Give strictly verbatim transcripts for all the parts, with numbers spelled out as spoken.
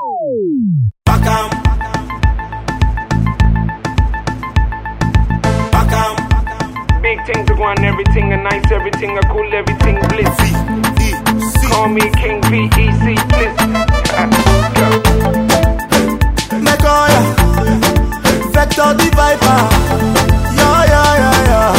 Pakam. Pakam. Big things are going, everything a nice, everything a cool, everything bliss. V E C. Call me King V E C Bliss. Go. Mekoya, Vector the Viper. Yeah, yeah, yeah, yeah.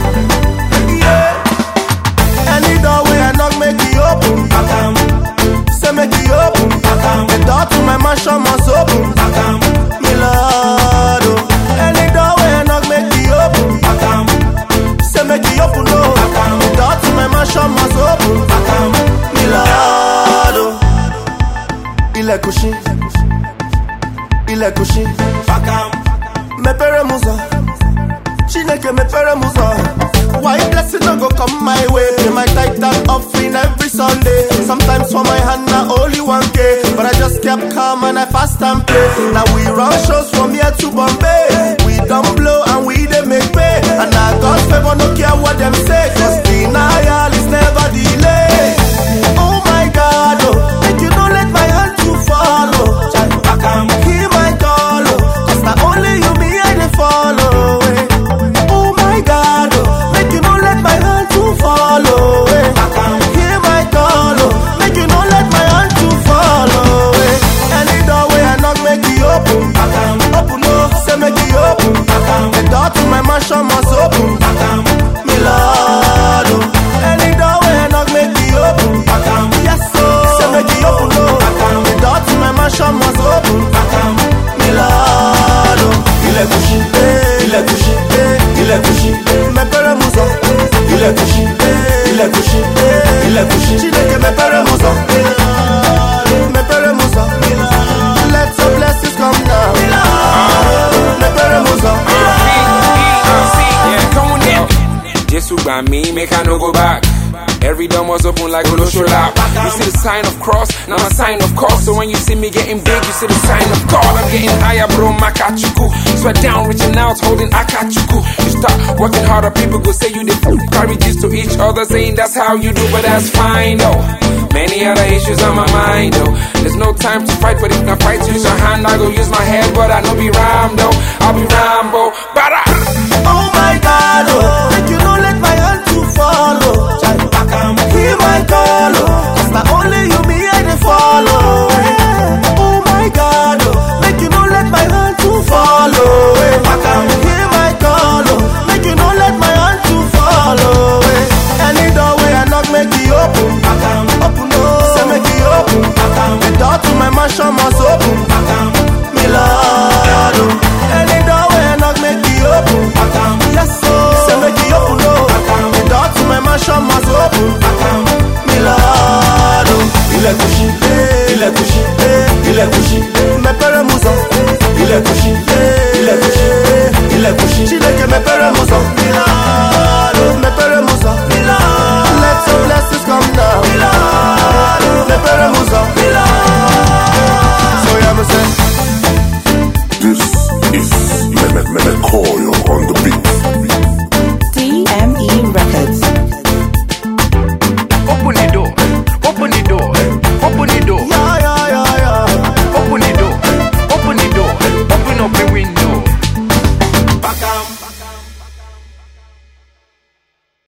Yeah. Any doorway I knock, make it open. Pakam. Say make it open. Pakam. The door to my mansion must open. Pakam. Me lord, oh. Any doorway I knock, make it open. Pakam. Say make it open, oh. Pakam. The door to my mansion must open. Pakam. Me lord, oh. Il est couché. Il est couché. Pakam. Me pere musa. Chineke me pere musa. Why blessing no go come my way? Pay my tithe and offering every Sunday. Sometimes for my hand na only one K, but I just kept calm and I fast and pray. Now we run shows from here to Bombay. We don't blow and we dey make pay. And now God's favor no care what them say, cause denial is never delay. Oh my God, oh, make you don't let my hand to follow. Pakam. Hear my call, oh, cause not only you me I dey follow. Eh. Oh my God, oh, make you don't let my hand to follow. Eh. Pakam. Hear my call, oh, make you don't let my hand to follow. Eh. Any doorway I knock, make it open. Pakam. Open, oh, say make it open. Pakam. The door to my mansion must open. Pakam. Me lord, oh. Any doorway I knock, make it open. Pakam. Yes, oh, say make it open, oh. Pakam. The door to my mansion must open. Pakam. Me lord, oh. Il est couché, il est couché, il est couché. Me pere musa. Il est couché, il est couché, il est couché. Chineke me pere musa. Me pere musa. Let your blessings come down. Me pere musa. Yeah, come on in. Jesus by me, make I no go back. Every door was open like Oloshola. You see the sign of cross, now my sign of cross. So when you see me getting big, you see the sign of God. I'm getting higher, bro, makachuku. Sweat down, reaching out, holding akachuku. You start working harder, people go say you the carry gifts to each other, saying that's how you do, but that's fine though. Many other issues on my mind though. There's no time to fight, but if I fight, use your hand, I go use my head, but I know be rhyme though. I'll be Rambo, but I. Oh my God, oh, make you don't let my hand to follow. Hear my call, oh, cause not only you me I dey follow. Eh. Oh my God, oh, make you don't let my hand to follow. Eh. Hear my call, oh, make you don't let my hand to follow. Eh. Any doorway I knock, make it open. Open, oh, say make it open. The door to my mansion must open. Me lord, oh. Any doorway I knock, make it open. Yes, oh, say make it open, oh. The door to my mansion must open. Me lord, oh. Il est couché, il est couché, il est couché. Me pere musa. Il est couché, il est couché, il est couché. Chineke me pere musa.